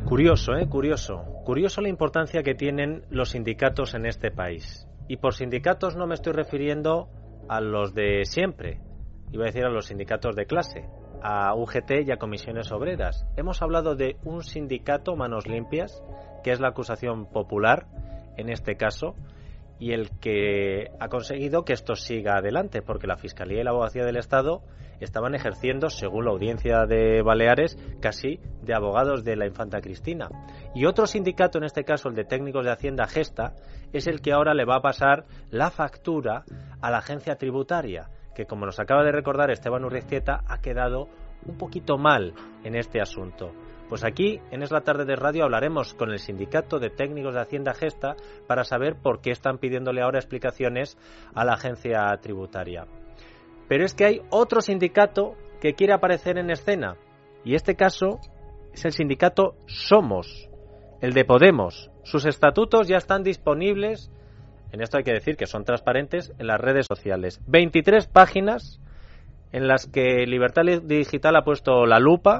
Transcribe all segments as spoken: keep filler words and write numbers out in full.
Curioso, ¿eh? Curioso. Curioso la importancia que tienen los sindicatos en este país. Y por sindicatos no me estoy refiriendo a los de siempre. Iba a decir a los sindicatos de clase, a U G T y a comisiones obreras. Hemos hablado de un sindicato manos limpias, que es la acusación popular, en este caso, y el que ha conseguido que esto siga adelante, porque la Fiscalía y la Abogacía del Estado estaban ejerciendo, según la Audiencia de Baleares, casi de abogados de la infanta Cristina. Y otro sindicato, en este caso el de técnicos de Hacienda, Gesta, es el que ahora le va a pasar la factura a la agencia tributaria, que, como nos acaba de recordar Esteban Urriztieta, ha quedado un poquito mal en este asunto. Pues aquí, en Es la Tarde de Radio, hablaremos con el sindicato de técnicos de Hacienda Gesta para saber por qué están pidiéndole ahora explicaciones a la agencia tributaria. Pero es que hay otro sindicato que quiere aparecer en escena, y este caso es el sindicato Somos, el de Podemos. Sus estatutos ya están disponibles, en esto hay que decir que son transparentes, en las redes sociales. veintitrés páginas en las que Libertad Digital ha puesto la lupa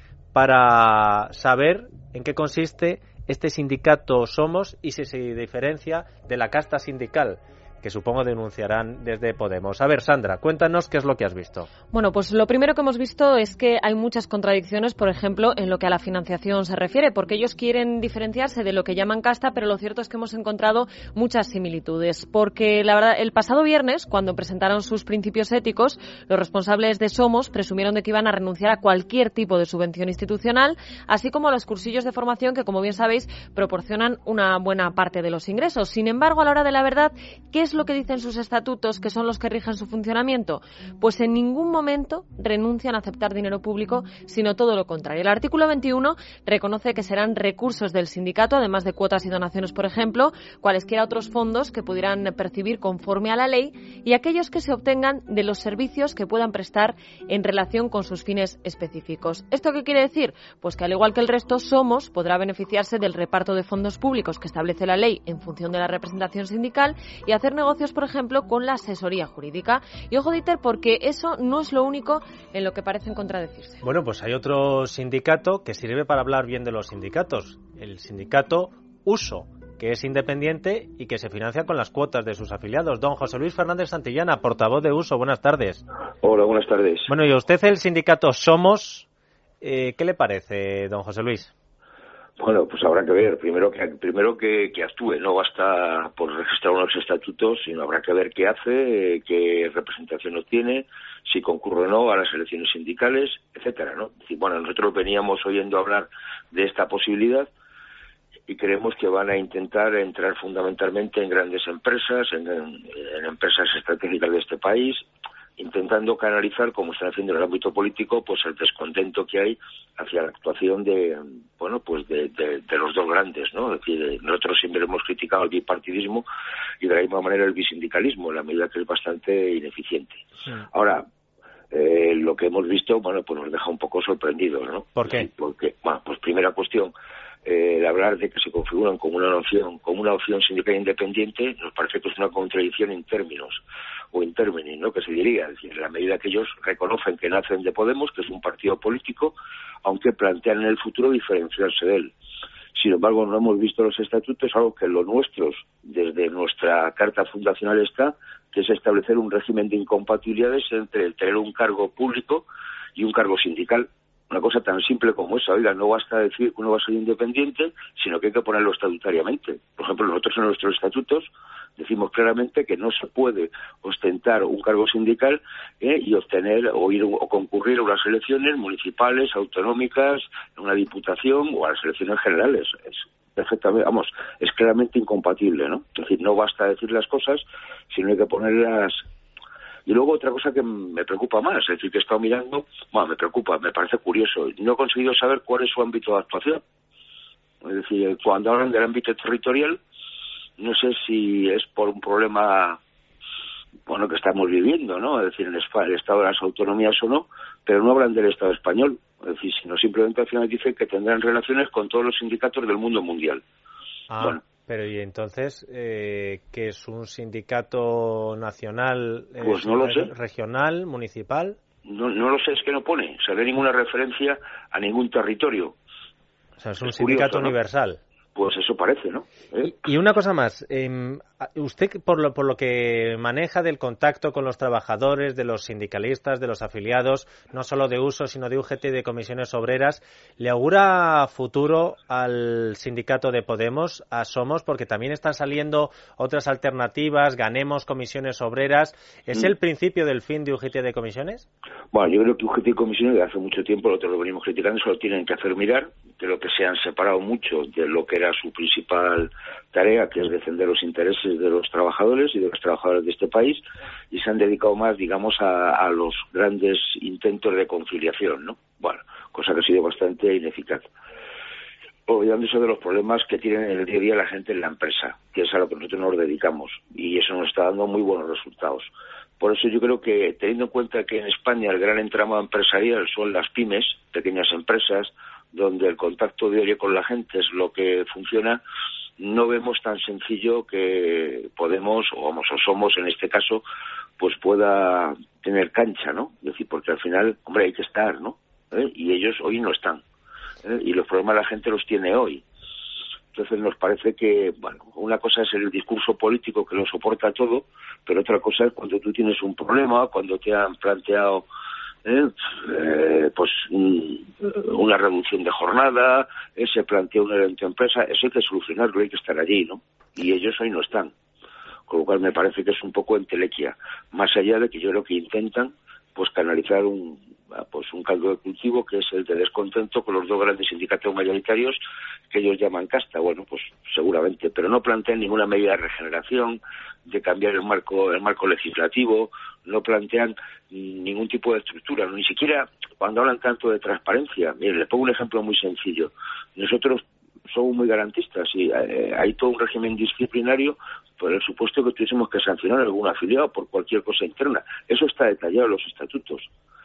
para saber en qué consiste este sindicato Somos y si se diferencia de la casta sindical, que supongo denunciarán desde Podemos. A ver, Sandra, cuéntanos qué es lo que has visto. Bueno, pues lo primero que hemos visto es que hay muchas contradicciones, por ejemplo, en lo que a la financiación se refiere, porque ellos quieren diferenciarse de lo que llaman casta, pero lo cierto es que hemos encontrado muchas similitudes, porque la verdad, el pasado viernes, cuando presentaron sus principios éticos, los responsables de Somos presumieron de que iban a renunciar a cualquier tipo de subvención institucional, así como a los cursillos de formación que, como bien sabéis, proporcionan una buena parte de los ingresos. Sin embargo, a la hora de la verdad, ¿qué es lo que dicen sus estatutos, que son los que rigen su funcionamiento? Pues en ningún momento renuncian a aceptar dinero público, sino todo lo contrario. El artículo veintiuno reconoce que serán recursos del sindicato, además de cuotas y donaciones, por ejemplo, cualesquiera otros fondos que pudieran percibir conforme a la ley y aquellos que se obtengan de los servicios que puedan prestar en relación con sus fines específicos. ¿Esto qué quiere decir? Pues que al igual que el resto, Somos podrá beneficiarse del reparto de fondos públicos que establece la ley en función de la representación sindical y hacer negocios, por ejemplo, con la asesoría jurídica. Y ojo, Dieter, porque eso no es lo único en lo que parecen contradecirse. Bueno, pues hay otro sindicato que sirve para hablar bien de los sindicatos, el sindicato Uso, que es independiente y que se financia con las cuotas de sus afiliados. Don José Luis Fernández Santillana, portavoz de Uso, buenas tardes. Hola, buenas tardes. Bueno, y a usted el sindicato Somos, eh, ¿qué le parece, don José Luis? Bueno, pues habrá que ver, primero que primero que, que actúe, no basta por registrar unos estatutos, sino habrá que ver qué hace, qué representación obtiene, si concurre o no a las elecciones sindicales, etcétera, ¿no? Es decir, bueno, nosotros veníamos oyendo hablar de esta posibilidad y creemos que van a intentar entrar fundamentalmente en grandes empresas, en, en, en empresas estratégicas de este país, intentando canalizar, como están haciendo en el ámbito político, pues el descontento que hay hacia la actuación de, bueno, pues de, de, de los dos grandes, ¿no? Es decir, nosotros siempre hemos criticado el bipartidismo y de la misma manera el bisindicalismo, en la medida que es bastante ineficiente. Sí. Ahora, eh, lo que hemos visto, bueno, pues nos deja un poco sorprendidos, ¿no? ¿Por qué? Porque, bueno, pues primera cuestión, eh, el hablar de que se configuran como una opción, como una opción sindical independiente, nos parece que es una contradicción en términos, o in termini, ¿no?, que se diría, es decir, en la medida que ellos reconocen que nacen de Podemos, que es un partido político, aunque plantean en el futuro diferenciarse de él. Sin embargo, no hemos visto los estatutos, algo que en los nuestros, desde nuestra carta fundacional está, que es establecer un régimen de incompatibilidades entre el tener un cargo público y un cargo sindical. Una cosa tan simple como esa, oiga, no basta decir que uno va a ser independiente, sino que hay que ponerlo estatutariamente. Por ejemplo, nosotros en nuestros estatutos decimos claramente que no se puede ostentar un cargo sindical eh, y obtener o ir o concurrir a unas elecciones municipales, autonómicas, a una diputación o a las elecciones generales. Es perfectamente, vamos, es claramente incompatible, ¿no? Es decir, no basta decir las cosas, sino hay que ponerlas. Y luego otra cosa que me preocupa más, es decir, que he estado mirando, bueno, me preocupa, me parece curioso, no he conseguido saber cuál es su ámbito de actuación. Es decir, cuando hablan del ámbito territorial, no sé si es por un problema, bueno, que estamos viviendo, ¿no? Es decir, en el Estado de las autonomías o no, pero no hablan del Estado español. Es decir, sino simplemente al final dicen que tendrán relaciones con todos los sindicatos del mundo mundial. Ah. Bueno. Pero y entonces, eh, ¿qué es un sindicato nacional, eh, pues no lo sé. regional, municipal? No, no lo sé, es que no pone, o sea, no hay ninguna referencia a ningún territorio. O sea, es un es sindicato curioso, ¿no? universal. Pues eso parece, ¿no? ¿Eh? Y, y una cosa más, eh, usted por lo, por lo que maneja del contacto con los trabajadores, de los sindicalistas, de los afiliados, no solo de Uso, sino de U G T y de comisiones obreras, ¿le augura futuro al sindicato de Podemos, a Somos? Porque también están saliendo otras alternativas, Ganemos, comisiones obreras. ¿Es mm. el principio del fin de U G T de comisiones? Bueno, yo creo que U G T y comisiones de hace mucho tiempo, lo que lo venimos criticando, solo tienen que hacer mirar. Creo que se han separado mucho de lo que era su principal tarea, que es defender los intereses de los trabajadores y de los trabajadores de este país, y se han dedicado más, digamos, a, a los grandes intentos de conciliación, ¿no? Bueno, cosa que ha sido bastante ineficaz. Olvidándose de los problemas que tienen en el día a día la gente en la empresa, que es a lo que nosotros nos dedicamos, y eso nos está dando muy buenos resultados. Por eso yo creo que, teniendo en cuenta que en España el gran entramado empresarial son las pymes, pequeñas empresas, donde el contacto diario con la gente es lo que funciona, no vemos tan sencillo que Podemos, o vamos, o Somos en este caso, pues pueda tener cancha, ¿no? Es decir, porque al final, hombre, hay que estar, ¿no? ¿Eh? Y ellos hoy no están. ¿Eh? Y los problemas la gente los tiene hoy. Entonces nos parece que, bueno, una cosa es el discurso político que lo soporta todo, pero otra cosa es cuando tú tienes un problema, cuando te han planteado ¿Eh? Eh, pues un, una reducción de jornada, eh, se plantea un evento de empresa, eso hay que solucionarlo, hay que estar allí, ¿no? Y ellos hoy no están, con lo cual me parece que es un poco entelequia, más allá de que yo creo que intentan pues canalizar un pues un caldo de cultivo que es el de descontento con los dos grandes sindicatos mayoritarios que ellos llaman casta. Bueno, pues seguramente, pero no plantean ninguna medida de regeneración, de cambiar el marco el marco legislativo, no plantean ningún tipo de estructura, ni siquiera cuando hablan tanto de transparencia. Mire, les pongo un ejemplo muy sencillo. Nosotros somos muy garantistas y eh, hay todo un régimen disciplinario por el supuesto que tuviésemos que sancionar a algún afiliado por cualquier cosa interna. Eso está detallado en los estatutos.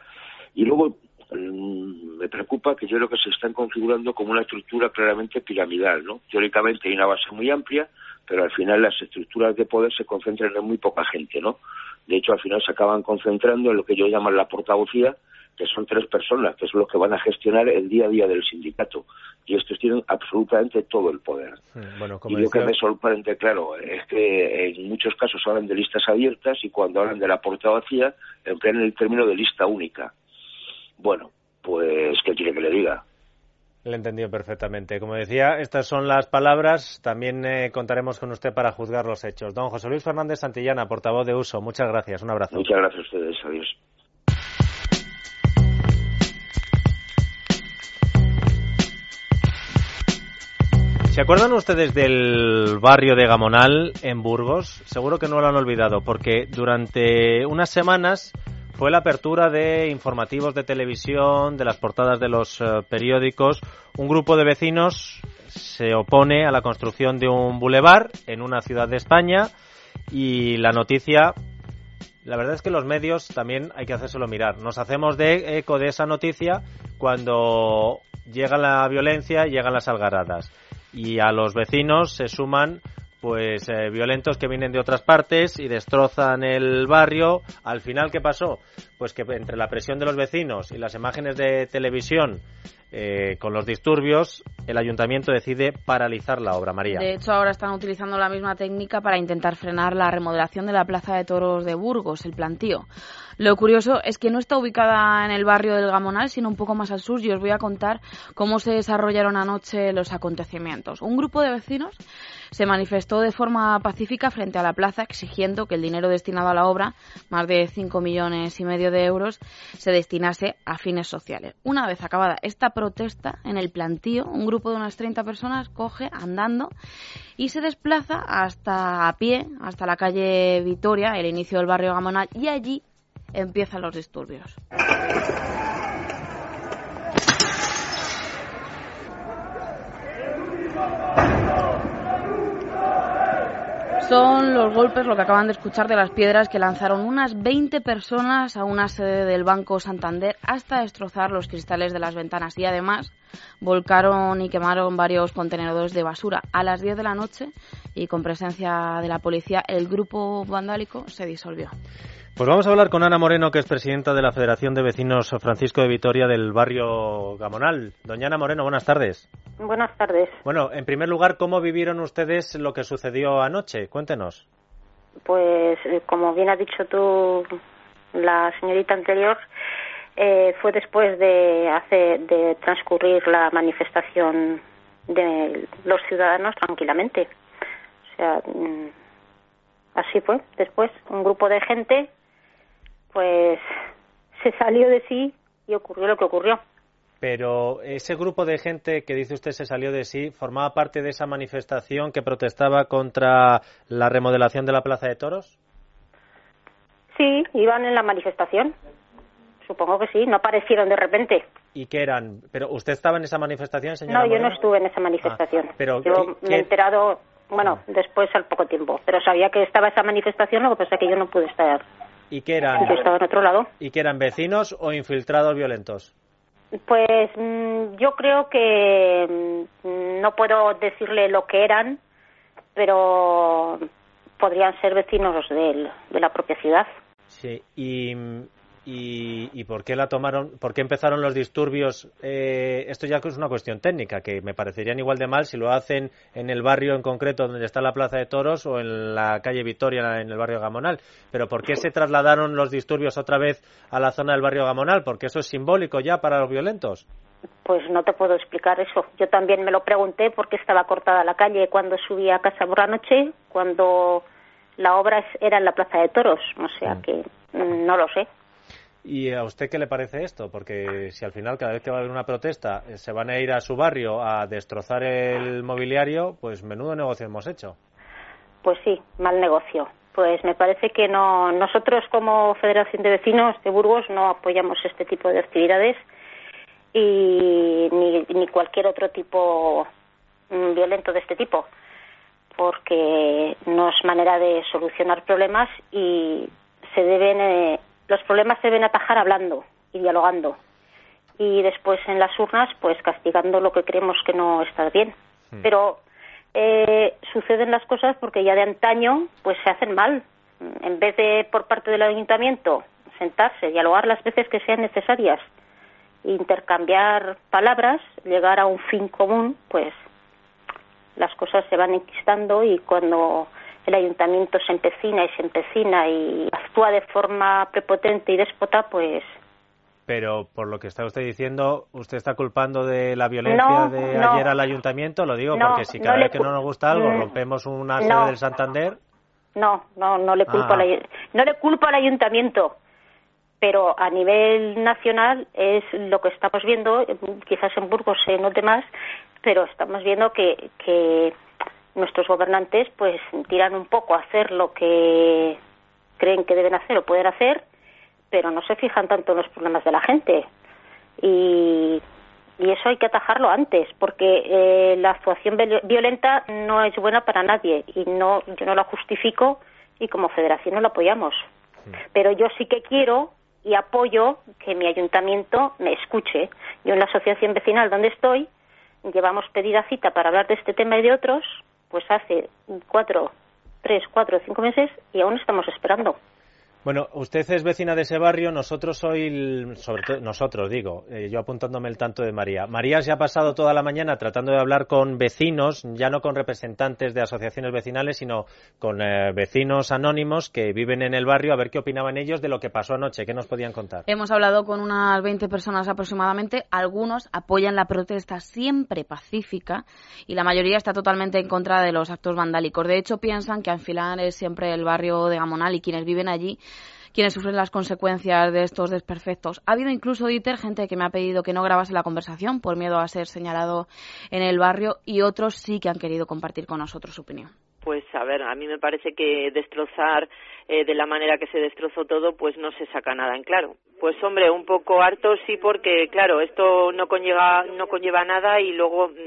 Y luego mmm, me preocupa que yo creo que se están configurando como una estructura claramente piramidal, ¿no? Teóricamente hay una base muy amplia, pero al final las estructuras de poder se concentran en muy poca gente, ¿no? De hecho, al final se acaban concentrando en lo que ellos llaman la portavocía, que son tres personas, que son los que van a gestionar el día a día del sindicato. Y estos tienen absolutamente todo el poder. Bueno, como y lo decía... que me sorprende, claro, es que en muchos casos hablan de listas abiertas y cuando hablan de la portavocía emplean el término de lista única. Bueno, pues, ¿qué quiere que le diga? Le he entendido perfectamente. Como decía, estas son las palabras. También eh, contaremos con usted para juzgar los hechos. Don José Luis Fernández Santillana, portavoz de Uso. Muchas gracias. Un abrazo. Muchas gracias a ustedes. Adiós. ¿Se acuerdan ustedes del barrio de Gamonal en Burgos? Seguro que no lo han olvidado, porque durante unas semanas fue la apertura de informativos de televisión, de las portadas de los uh, periódicos. Un grupo de vecinos se opone a la construcción de un bulevar en una ciudad de España y la noticia, la verdad es que los medios también hay que hacérselo mirar. Nos hacemos de eco de esa noticia cuando llega la violencia, llegan las algaradas y a los vecinos se suman pues eh, violentos que vienen de otras partes y destrozan el barrio. Al final, ¿qué pasó? Pues que entre la presión de los vecinos y las imágenes de televisión eh, con los disturbios, el ayuntamiento decide paralizar la obra, María. De hecho, ahora están utilizando la misma técnica para intentar frenar la remodelación de la Plaza de Toros de Burgos, el plantío. Lo curioso es que no está ubicada en el barrio del Gamonal, sino un poco más al sur, y os voy a contar cómo se desarrollaron anoche los acontecimientos. Un grupo de vecinos se manifestó de forma pacífica frente a la plaza exigiendo que el dinero destinado a la obra, más de cinco millones y medio de euros, se destinase a fines sociales. Una vez acabada esta protesta, en el plantío, un grupo de unas treinta personas coge andando y se desplaza hasta a pie, hasta la calle Vitoria, el inicio del barrio Gamonal, y allí empiezan los disturbios. Son los golpes, lo que acaban de escuchar, de las piedras que lanzaron unas veinte personas a una sede del Banco Santander hasta destrozar los cristales de las ventanas y además volcaron y quemaron varios contenedores de basura. A las diez de la noche y con presencia de la policía, el grupo vandálico se disolvió. Pues vamos a hablar con Ana Moreno, que es presidenta de la Federación de Vecinos Francisco de Vitoria del barrio Gamonal. Doña Ana Moreno, buenas tardes. Buenas tardes. Bueno, en primer lugar, ¿cómo vivieron ustedes lo que sucedió anoche? Cuéntenos. Pues, como bien ha dicho tú, la señorita anterior, eh, fue después de, hace, de transcurrir la manifestación de los ciudadanos tranquilamente. O sea, así fue. Después, un grupo de gente pues se salió de sí y ocurrió lo que ocurrió. Pero ese grupo de gente que dice usted se salió de sí, ¿formaba parte de esa manifestación que protestaba contra la remodelación de la Plaza de Toros? Sí, iban en la manifestación. Supongo que sí, no aparecieron de repente. ¿Y qué eran? ¿Pero usted estaba en esa manifestación, señora No, yo Moreno? no estuve en esa manifestación. Ah, pero yo ¿qué, me he qué... enterado, bueno, después al poco tiempo. Pero sabía que estaba esa manifestación, lo que pasa es que yo no pude estar. ¿Y qué eran? Yo estaba en otro lado. ¿Y qué eran, vecinos o infiltrados violentos? Pues mmm, yo creo que mmm, no puedo decirle lo que eran, pero podrían ser vecinos del, de la propia ciudad. Sí, y, y, y ¿por qué la tomaron? ¿Por qué empezaron los disturbios? Eh, esto ya es una cuestión técnica, que me parecerían igual de mal si lo hacen en el barrio en concreto donde está la Plaza de Toros o en la calle Vitoria, en el barrio Gamonal. Pero ¿por qué se trasladaron los disturbios otra vez a la zona del barrio Gamonal? Porque eso es simbólico ya para los violentos. Pues no te puedo explicar eso. Yo también me lo pregunté porque estaba cortada la calle cuando subí a casa por la noche, cuando la obra era en la Plaza de Toros. O sea que mm, no lo sé. ¿Y a usted qué le parece esto? Porque si al final cada vez que va a haber una protesta se van a ir a su barrio a destrozar el mobiliario, pues menudo negocio hemos hecho. Pues sí, mal negocio. Pues me parece que no, nosotros como Federación de Vecinos de Burgos no apoyamos este tipo de actividades y ni, ni cualquier otro tipo mm, violento de este tipo, porque no es manera de solucionar problemas y se deben eh, los problemas se deben atajar hablando y dialogando y después en las urnas pues castigando lo que creemos que no está bien. Sí. Pero eh, suceden las cosas porque ya de antaño pues se hacen mal. En vez de por parte del ayuntamiento sentarse, dialogar las veces que sean necesarias, intercambiar palabras, llegar a un fin común, pues las cosas se van enquistando y cuando el ayuntamiento se empecina y se empecina y actúa de forma prepotente y déspota, pues... Pero por lo que está usted diciendo, ¿usted está culpando de la violencia no, de no, ayer al ayuntamiento? Lo digo no, porque si cada no vez que no nos gusta algo mm, rompemos una no, sede del Santander... No, no, no le culpo ah. al, no le culpo al ayuntamiento, pero a nivel nacional es lo que estamos viendo, quizás en Burgos se note más, pero estamos viendo que... que nuestros gobernantes pues tiran un poco a hacer lo que creen que deben hacer o pueden hacer, pero no se fijan tanto en los problemas de la gente y, y eso hay que atajarlo antes porque eh, la actuación violenta no es buena para nadie y no yo no la justifico y como federación no la apoyamos, sí. Pero yo sí que quiero y apoyo que mi ayuntamiento me escuche. Yo en la asociación vecinal donde estoy llevamos pedida cita para hablar de este tema y de otros pues hace cuatro, tres, cuatro, cinco meses y aún estamos esperando. Bueno, usted es vecina de ese barrio, nosotros hoy, sobre todo nosotros digo, eh, yo apuntándome el tanto de María. María se ha pasado toda la mañana tratando de hablar con vecinos, ya no con representantes de asociaciones vecinales, sino con eh, vecinos anónimos que viven en el barrio, a ver qué opinaban ellos de lo que pasó anoche, qué nos podían contar. Hemos hablado con unas veinte personas aproximadamente, algunos apoyan la protesta siempre pacífica y la mayoría está totalmente en contra de los actos vandálicos. De hecho, piensan que Anfilar es siempre el barrio de Gamonal y quienes viven allí quienes sufren las consecuencias de estos desperfectos. Ha habido incluso, Dieter, gente que me ha pedido que no grabase la conversación por miedo a ser señalado en el barrio y otros sí que han querido compartir con nosotros su opinión. Pues a ver, a mí me parece que destrozar eh, de la manera que se destrozó todo, pues no se saca nada en claro. Pues hombre, un poco harto sí, porque claro, esto no conlleva, no conlleva nada y luego mmm,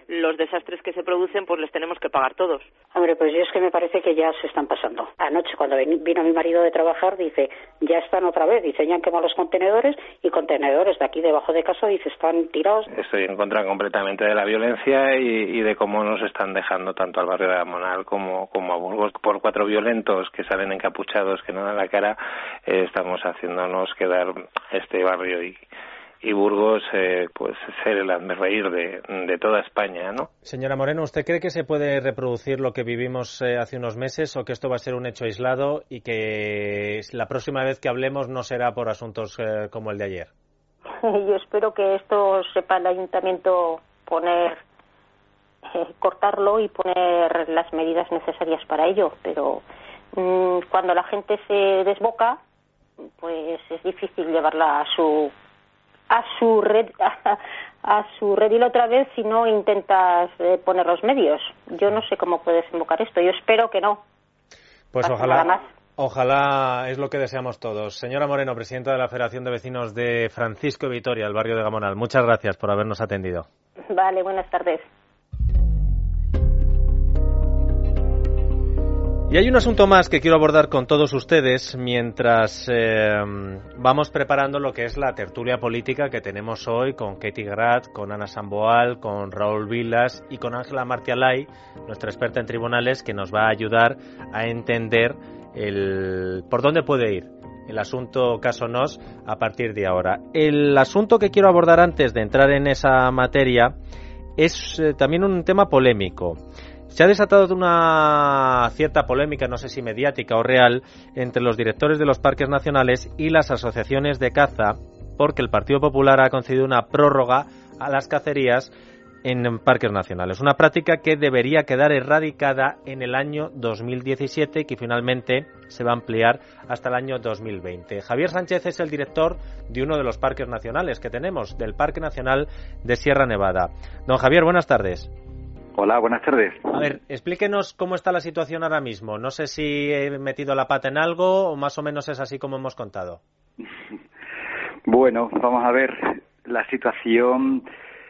los desastres que se producen pues les tenemos que pagar todos. Hombre, pues yo es que me parece que ya se están pasando. Anoche cuando vino mi marido de trabajar, dice, ya están otra vez, dice, ya han quemado los contenedores y contenedores de aquí debajo de casa, dice, están tirados. Estoy en contra completamente de la violencia y, y de cómo nos están dejando tanto al barrio de Gamonal como, como a Burgos por cuatro violentos que salen encapuchados, que no dan la cara. Eh, estamos haciéndonos quedar este barrio y y Burgos eh, pues ser el hazmerreír de, de toda España, ¿no? Señora Moreno, ¿usted cree que se puede reproducir lo que vivimos eh, hace unos meses o que esto va a ser un hecho aislado y que la próxima vez que hablemos no será por asuntos eh, como el de ayer? Yo espero que esto sepa el ayuntamiento poner, eh, cortarlo y poner las medidas necesarias para ello, pero mmm, cuando la gente se desboca, pues es difícil llevarla a su a su red a, a su redil otra vez si no intentas eh, poner los medios. Yo no sé cómo puede desembocar esto. Yo espero que no. Pues ojalá, ojalá es lo que deseamos todos. Señora Moreno, presidenta de la Federación de Vecinos de Francisco de Vitoria, el barrio de Gamonal, muchas gracias por habernos atendido. Vale, buenas tardes. Y hay un asunto más que quiero abordar con todos ustedes mientras eh, vamos preparando lo que es la tertulia política que tenemos hoy con Katy Grad, con Ana Samboal, con Raúl Vilas y con Ángela Martialay, nuestra experta en tribunales, que nos va a ayudar a entender el por dónde puede ir el asunto caso Nos a partir de ahora. El asunto que quiero abordar antes de entrar en esa materia es eh, también un tema polémico. Se ha desatado una cierta polémica, no sé si mediática o real, entre los directores de los parques nacionales y las asociaciones de caza, porque el Partido Popular ha concedido una prórroga a las cacerías en parques nacionales. Una práctica que debería quedar erradicada en el año dos mil diecisiete y que finalmente se va a ampliar hasta el año dos mil veinte. Javier Sánchez es el director de uno de los parques nacionales que tenemos, del Parque Nacional de Sierra Nevada. Don Javier, buenas tardes. Hola, buenas tardes. A ver, explíquenos cómo está la situación ahora mismo. No sé si he metido la pata en algo o más o menos es así como hemos contado. Bueno, vamos a ver. La situación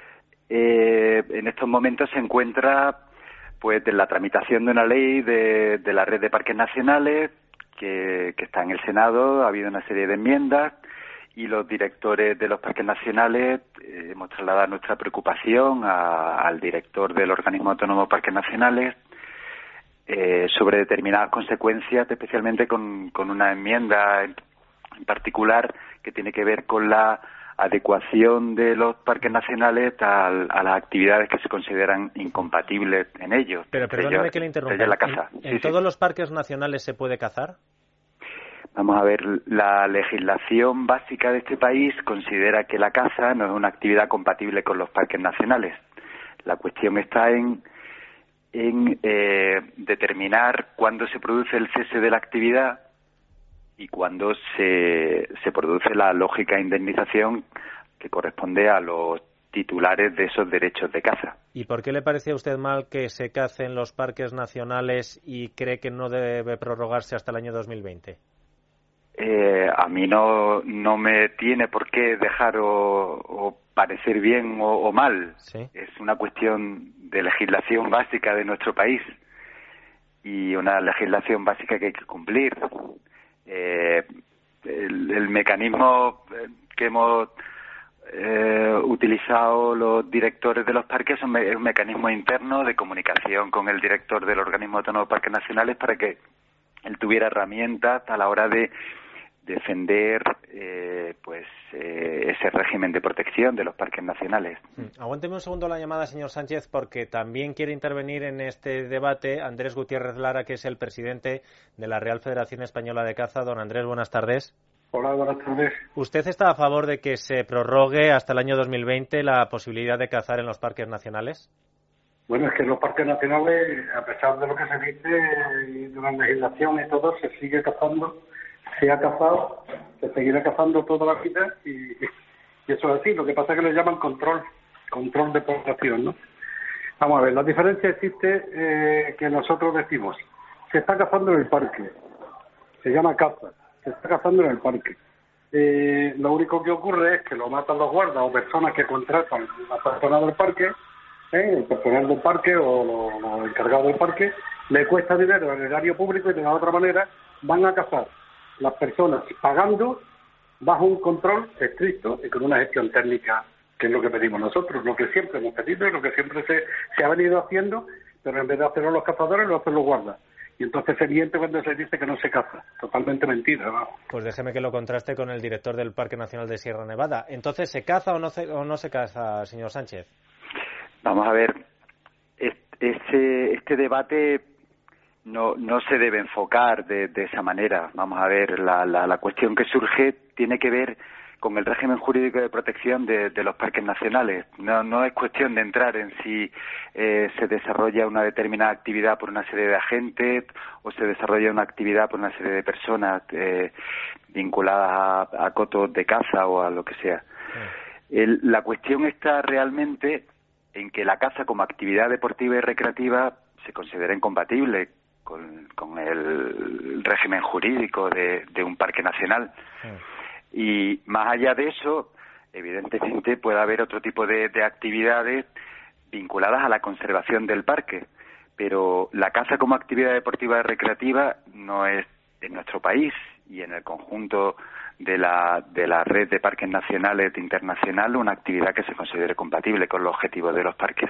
eh, en estos momentos se encuentra pues en la tramitación de una ley de, de la red de parques nacionales que, que está en el Senado. Ha habido una serie de enmiendas y los directores de los parques nacionales eh, hemos trasladado nuestra preocupación a, al director del organismo autónomo Parques Nacionales eh, sobre determinadas consecuencias, especialmente con, con una enmienda en, en particular que tiene que ver con la adecuación de los parques nacionales a, a las actividades que se consideran incompatibles en ellos. Pero perdóneme que le interrumpa. La caza. ¿En, sí, en sí. todos los parques nacionales se puede cazar? Vamos a ver, la legislación básica de este país considera que la caza no es una actividad compatible con los parques nacionales. La cuestión está en, en eh, determinar cuándo se produce el cese de la actividad y cuándo se, se produce la lógica indemnización que corresponde a los titulares de esos derechos de caza. ¿Y por qué le parece a usted mal que se cace en los parques nacionales y cree que no debe prorrogarse hasta el año dos mil veinte? Eh, a mí no no me tiene por qué dejar o, o parecer bien o, o mal. ¿Sí? Es una cuestión de legislación básica de nuestro país y una legislación básica que hay que cumplir. Eh, el, el mecanismo que hemos eh, utilizado los directores de los parques es un, me, es un mecanismo interno de comunicación con el director del organismo autónomo de parques nacionales para que él tuviera herramientas a la hora de defender eh, pues eh, ese régimen de protección de los parques nacionales. Aguánteme un segundo la llamada, señor Sánchez, porque también quiere intervenir en este debate Andrés Gutiérrez Lara, que es el presidente de la Real Federación Española de Caza. Don Andrés, buenas tardes. Hola, buenas tardes. ¿Usted está a favor de que se prorrogue hasta el año dos mil veinte la posibilidad de cazar en los parques nacionales? Bueno, es que en los parques nacionales, a pesar de lo que se dice y de la legislación y todo, se sigue cazando, se ha cazado, se seguirá cazando toda la vida y, y eso es así. Lo que pasa es que le llaman control, control de población, ¿no? Vamos a ver, la diferencia existe eh, que nosotros decimos, se está cazando en el parque, se llama caza, se está cazando en el parque. Eh, lo único que ocurre es que lo matan los guardas o personas que contratan a personas del parque ¿eh? El personal del parque o los, los encargados del parque, le cuesta dinero al erario público y de la otra manera van a cazar las personas pagando bajo un control estricto y con una gestión técnica, que es lo que pedimos nosotros, lo que siempre hemos pedido y lo que siempre se, se ha venido haciendo, pero en vez de hacerlo los cazadores, lo hacen los guardas. Y entonces se miente cuando se dice que no se caza. Totalmente mentira, ¿no? Pues déjeme que lo contraste con el director del Parque Nacional de Sierra Nevada. Entonces, ¿se caza o no, se, o no se caza, señor Sánchez? Vamos a ver, este, este debate no, no se debe enfocar de, de esa manera. Vamos a ver, la, la, la cuestión que surge tiene que ver con el régimen jurídico de protección de, de los parques nacionales. No, no es cuestión de entrar en si eh, se desarrolla una determinada actividad por una serie de agentes o se desarrolla una actividad por una serie de personas eh, vinculadas a, a cotos de caza o a lo que sea. Sí. El, la cuestión está realmente en que la caza como actividad deportiva y recreativa se considera incompatible con, con el régimen jurídico de, de un parque nacional. Sí. Y más allá de eso, evidentemente puede haber otro tipo de, de actividades vinculadas a la conservación del parque, pero la caza como actividad deportiva y recreativa no es en nuestro país y en el conjunto de la, de la red de parques nacionales internacional una actividad que se considere compatible con los objetivos de los parques.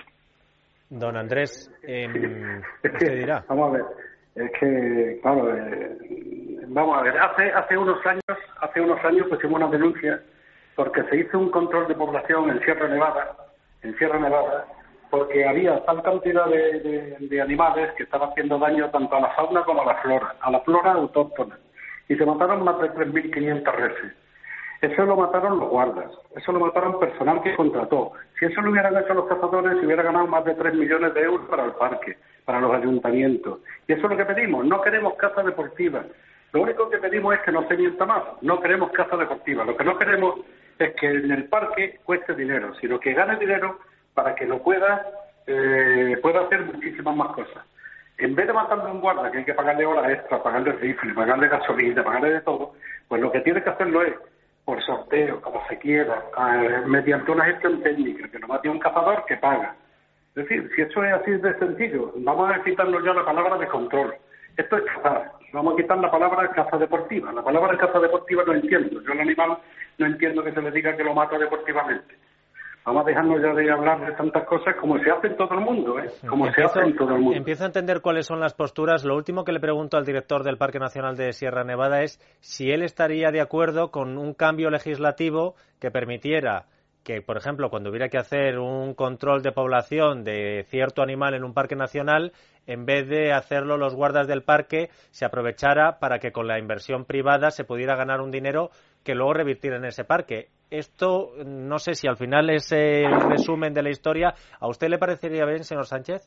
Don Andrés, eh, es que, ¿usted dirá? Vamos a ver, es que, claro, eh, vamos a ver, hace hace unos años, hace unos años pusimos una denuncia porque se hizo un control de población en Sierra Nevada, en Sierra Nevada, porque había tal cantidad de, de, de animales que estaban haciendo daño tanto a la fauna como a la flora, a la flora autóctona, y se mataron más de tres mil quinientas reses. Eso lo mataron los guardas, eso lo mataron personal que contrató. Si eso lo hubieran hecho los cazadores, se hubiera ganado más de tres millones de euros para el parque, para los ayuntamientos. Y eso es lo que pedimos, no queremos caza deportiva. Lo único que pedimos es que no se mienta más, no queremos caza deportiva. Lo que no queremos es que en el parque cueste dinero, sino que gane dinero para que lo pueda, eh, pueda hacer muchísimas más cosas. En vez de matarle a un guarda, que hay que pagarle horas extras, pagarle rifle, pagarle gasolina, pagarle de todo, pues lo que tiene que hacerlo es por sorteo, como se quiera, eh, mediante una gestión técnica, que no mate a un cazador que paga. Es decir, si eso es así de sencillo, vamos a quitarnos ya la palabra de control. Esto es cazar. Vamos a quitar la palabra caza deportiva. La palabra caza deportiva no entiendo. Yo el animal no entiendo que se le diga que lo mata deportivamente. Vamos a dejarnos ya de hablar de tantas cosas como se hace en todo el mundo, ¿eh? Como empiezo, se hace en todo el mundo. Empiezo a entender cuáles son las posturas. Lo último que le pregunto al director del Parque Nacional de Sierra Nevada es si él estaría de acuerdo con un cambio legislativo que permitiera que, por ejemplo, cuando hubiera que hacer un control de población de cierto animal en un parque nacional, en vez de hacerlo los guardas del parque, se aprovechara para que con la inversión privada se pudiera ganar un dinero que luego revirtiera en ese parque. Esto, no sé si al final es el resumen de la historia. ¿A usted le parecería bien, señor Sánchez?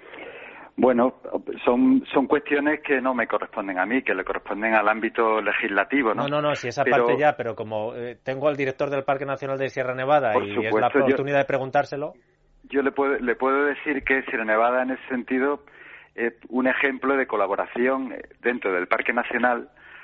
Bueno, son son cuestiones que no me corresponden a mí, que le corresponden al ámbito legislativo, ¿no? No, no, no, si esa pero, parte ya, pero como eh, tengo al director del Parque Nacional de Sierra Nevada y supuesto, es la oportunidad yo, de preguntárselo. Yo le puedo, le puedo decir que Sierra Nevada en ese sentido es un ejemplo de colaboración dentro del Parque Nacional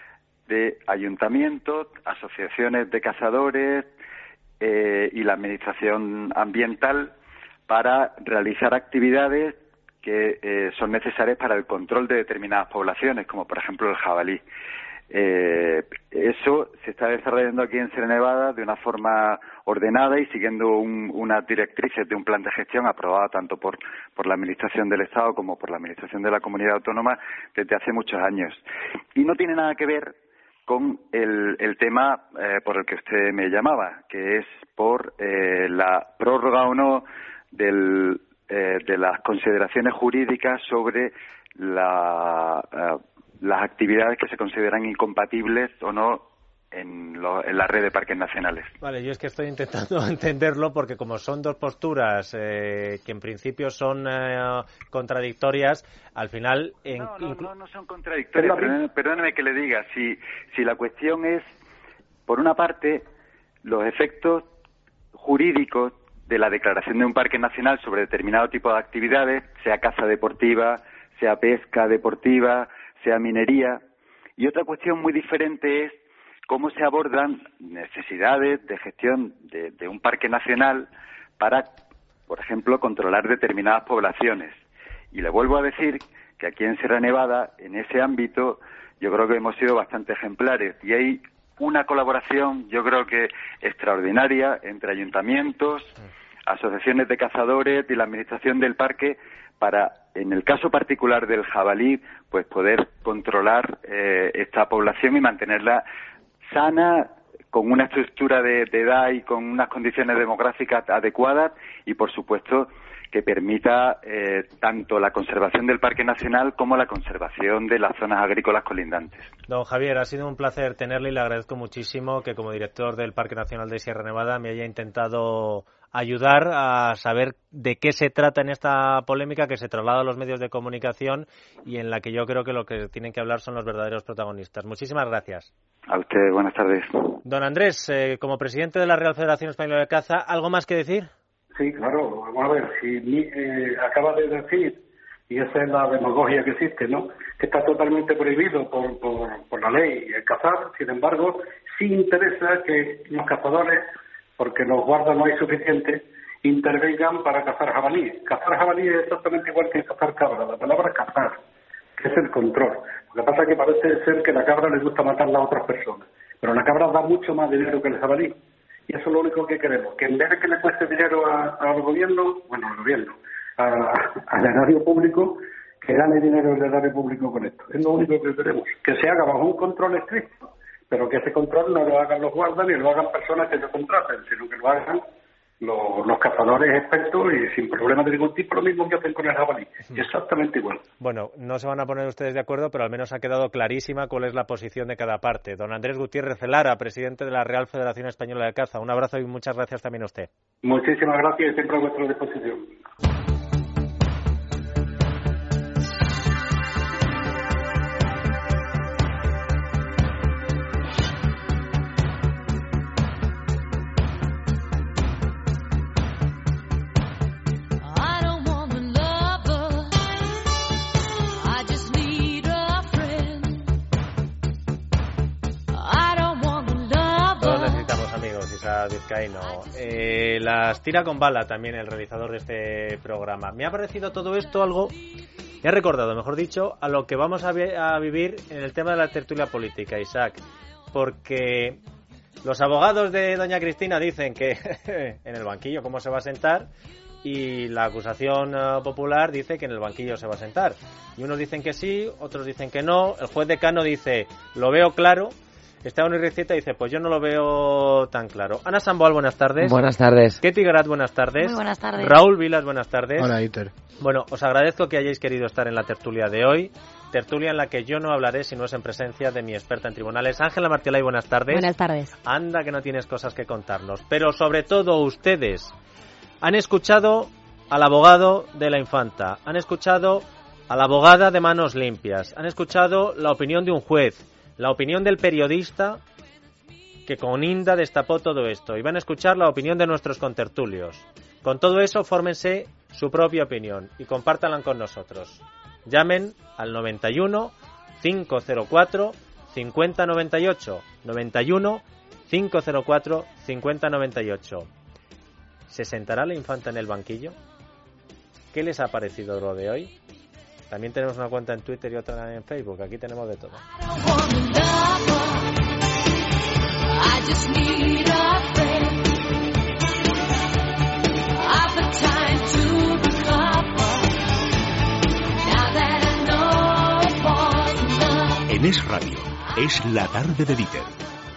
de ayuntamientos, asociaciones de cazadores eh, y la administración ambiental para realizar actividades que eh, son necesarias para el control de determinadas poblaciones, como por ejemplo el jabalí. Eh, eso se está desarrollando aquí en Sierra Nevada de una forma ordenada y siguiendo un, unas directrices de un plan de gestión aprobado tanto por, por la Administración del Estado como por la Administración de la Comunidad Autónoma desde hace muchos años. Y no tiene nada que ver con el, el tema eh, por el que usted me llamaba, que es por eh, la prórroga o no del Eh, de las consideraciones jurídicas sobre la, eh, las actividades que se consideran incompatibles o no en, lo, en la red de parques nacionales. Vale, yo es que estoy intentando entenderlo porque como son dos posturas eh, que en principio son eh, contradictorias, al final... En... No, no, no, no son contradictorias. Perdóneme, perdóneme que le diga, si, si la cuestión es, por una parte, los efectos jurídicos de la declaración de un parque nacional sobre determinado tipo de actividades, sea caza deportiva, sea pesca deportiva, sea minería. Y otra cuestión muy diferente es cómo se abordan necesidades de gestión de, de un parque nacional para por ejemplo, controlar determinadas poblaciones. Y le vuelvo a decir que aquí en Sierra Nevada, en ese ámbito, yo creo que hemos sido bastante ejemplares y hay una colaboración, yo creo que extraordinaria, entre ayuntamientos, asociaciones de cazadores y la administración del parque para, en el caso particular del jabalí, pues poder controlar eh, esta población y mantenerla sana, con una estructura de, de edad y con unas condiciones demográficas adecuadas y, por supuesto, que permita eh, tanto la conservación del Parque Nacional como la conservación de las zonas agrícolas colindantes. Don Javier, ha sido un placer tenerle y le agradezco muchísimo que como director del Parque Nacional de Sierra Nevada me haya intentado ayudar a saber de qué se trata en esta polémica que se traslada a los medios de comunicación y en la que yo creo que lo que tienen que hablar son los verdaderos protagonistas. Muchísimas gracias. A usted, buenas tardes. Don Andrés, eh, como presidente de la Real Federación Española de Caza, ¿algo más que decir? Sí, claro. Vamos a ver, si eh, acaba de decir, y esa es la demagogia que existe, ¿no?, que está totalmente prohibido por, por, por la ley el cazar. Sin embargo, sí interesa que los cazadores, porque los guardas no hay suficientes, intervengan para cazar jabalí. Cazar jabalí es exactamente igual que cazar cabra. La palabra cazar, que es el control. Lo que pasa es que parece ser que a la cabra le gusta matar a otras personas, pero la cabra da mucho más dinero que el jabalí. Y eso es lo único que queremos, que en vez de que le cueste dinero al gobierno, bueno, al gobierno, a, al erario público, que gane dinero el erario público con esto. Es lo único que queremos, que se haga bajo un control estricto, pero que ese control no lo hagan los guardas ni lo hagan personas que lo contraten, sino que lo hagan los, los cazadores expertos y sin problemas de ningún tipo, lo mismo que hacen con el jabalí, exactamente igual. Bueno, no se van a poner ustedes de acuerdo, pero al menos ha quedado clarísima cuál es la posición de cada parte. Don Andrés Gutiérrez Lara, presidente de la Real Federación Española de Caza, un abrazo y muchas gracias también a usted. Muchísimas gracias y siempre a vuestra disposición. Vizcaíno. Eh, las tira con bala también el realizador de este programa. Me ha parecido todo esto algo, me ha recordado, mejor dicho, a lo que vamos a, vi- a vivir en el tema de la tertulia política, Isaac, porque los abogados de doña Cristina dicen que en el banquillo cómo se va a sentar y la acusación uh, popular dice que en el banquillo se va a sentar. Y unos dicen que sí, otros dicen que no. El juez decano dice, lo veo claro. Esteban Irricieta dice, pues yo no lo veo tan claro. Ana Samboal, buenas tardes. Buenas tardes. Ketty Garat, buenas tardes. Muy buenas tardes. Raúl Vilas, buenas tardes. Hola, Iter. Bueno, os agradezco que hayáis querido estar en la tertulia de hoy. Tertulia en la que yo no hablaré si no es en presencia de mi experta en tribunales. Ángela Martialay, buenas tardes. Buenas tardes. Anda que no tienes cosas que contarnos. Pero sobre todo ustedes han escuchado al abogado de la infanta, han escuchado a la abogada de manos limpias, han escuchado la opinión de un juez, la opinión del periodista que con Inda destapó todo esto, y van a escuchar la opinión de nuestros contertulios. Con todo eso, fórmense su propia opinión y compártanla con nosotros. Llamen al noventa y uno, cinco cero cuatro, cincuenta noventa y ocho, noventa y uno, cinco cero cuatro, cincuenta noventa y ocho. ¿Se sentará la infanta en el banquillo? ¿Qué les ha parecido lo de hoy? También tenemos una cuenta en Twitter y otra en Facebook. Aquí tenemos de todo. En Es Radio, es la tarde de Dieter.